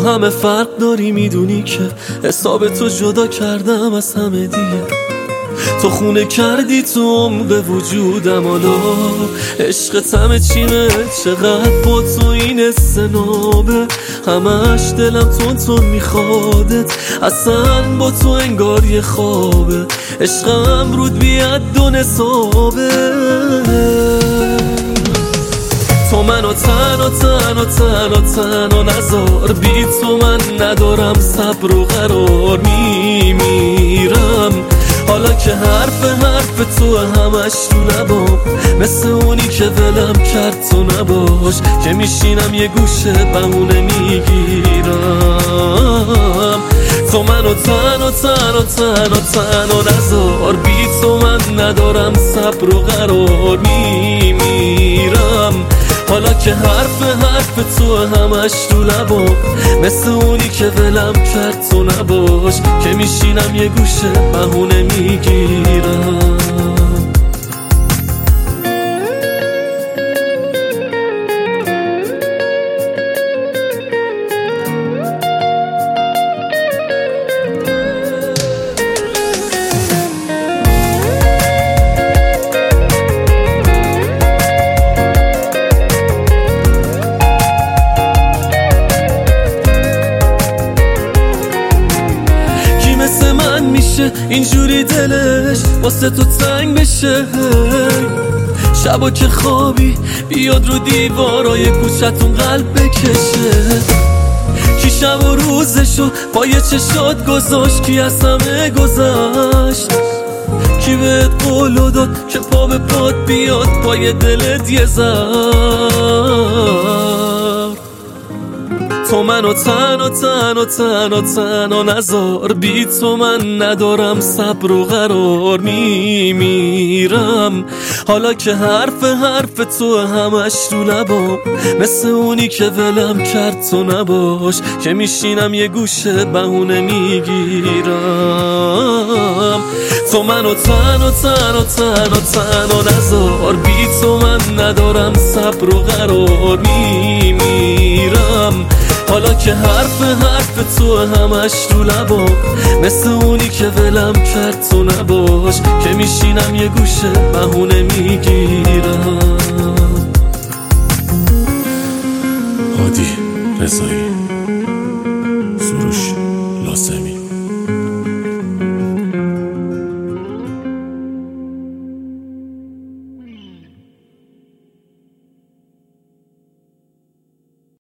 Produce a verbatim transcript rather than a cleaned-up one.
همه فرق داری، میدونی که حساب تو جدا کردم از همه دیگه. تو خونه کردی تو عمق وجودم، حالا عشقت همه چیمه. چقدر با تو این سنابه، همش دلم تون تون میخوادت، اصلا با تو انگار یه خوابه. عشقم رود بیاد دو نصابه. تو منو تنها تنها تنها تنها نذار، بی تو من ندارم صبر و قرار، میمیرم. حالا که حرف حرف تو همش تو لبام، مثل اونی که ولم کرد تو نباش، که میشینم یه گوشه بمونه میگیرم. تو منو تنها تنها تنها تنها نذار، بی تو من ندارم صبر و قرار، میمیرم. حالا که حرف حرف تو همش تو لبام، مثل اونی که ولم کرد تو نباش، که میشینم یه گوشه بهونه میگیرم. اینجوری دلش واسه تو تنگ بشه، شبا که خوابی بیاد رو دیوارای کوچتون قلب بکشه. کی شب و روزشو پای چشات گذاشت، کی از همه گذشت، کی بهت قولو داد که پا به پات بیاد پای دلت یه زر. تو منو تنها تنها تنها تنها نذار، بی تو من ندارم صبر و قرار، میمیرم. حالا که حرف حرف تو همش تو لبام، مثل اونی که ولم کرد تو نباش، که میشینم یه گوشه بهونه میگیرم. تو منو تنها تنها تنها تنها نذار، بی تو من ندارم صبر و قرار، میمیرم. حالا که حرف حرف تو همش تو لبام، مثل اونی که ولم کرد تو نباش، که میشینم یه گوشه بهونه میگیرم. هادی رضایی.